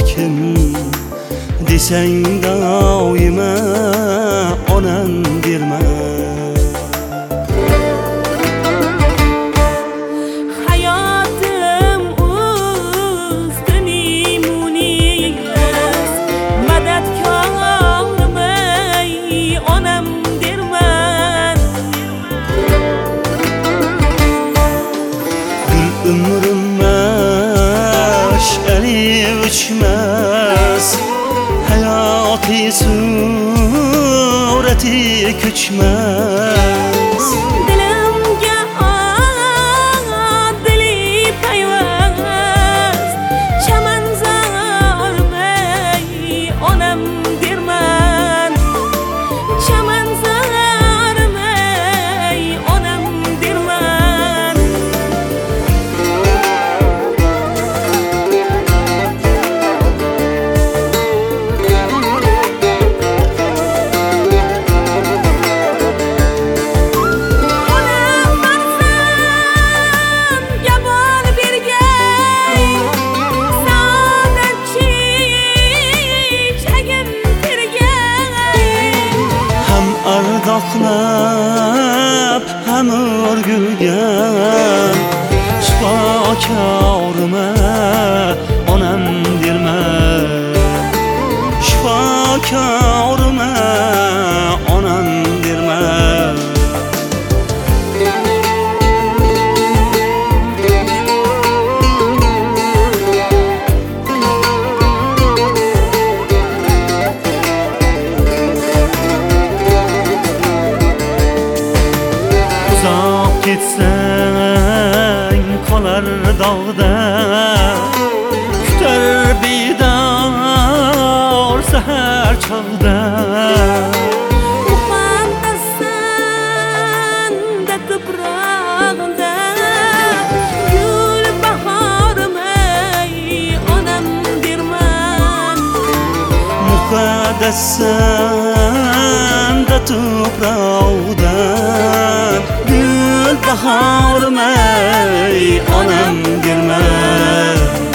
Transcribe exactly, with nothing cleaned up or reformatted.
kim desang doima onam derma. Uçmaz hayati surati ko'chmas. Dilimga dili payvaz chaman zarmay onam derman. Chaman zarmay onam derman. Ardoqlab ham o'rgulgan shifokorima onam derma. Shifokorima onam derma. Gitsang qolar dog'da, kutar bedor sahar chog'da. Muqaddasanda tuprog'da gul bahormay onam derman. Muqaddasanda tuprog'da gul bahormay onam derman.